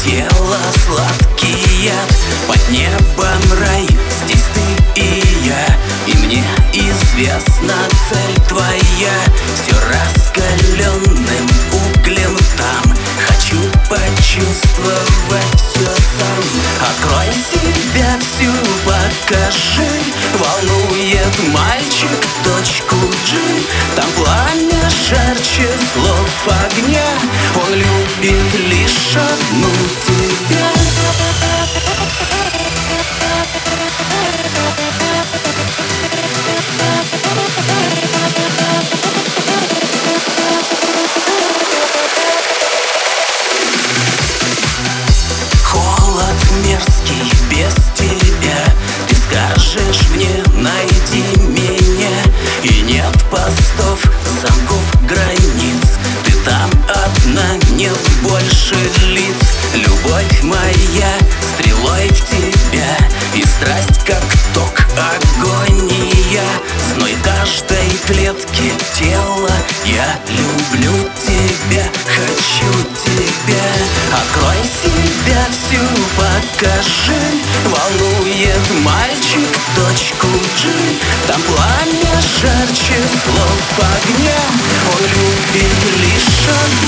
тело сладкий яд, под небом рай, здесь ты и я. И мне известна цель твоя, все раскаленным углем там. Хочу почувствовать все сам. Открой себя всю, покажи. Волнует мальчик точку G. Там пламя жарче слов огня. Он любит лишь одну тебя. Мерзкий без тебя. Ты скажешь мне: найди меня. И нет постов, замков, границ. Ты там одна, нет больше лиц. Любовь моя стрелой в тебя, и страсть как ток, агония. Зной каждой клетки тела. Я люблю тебя, хочу тебя. Открой себя всю, покажи. Волнует мальчик точку G. Там пламя жарче слов огня. Он любит лишь одну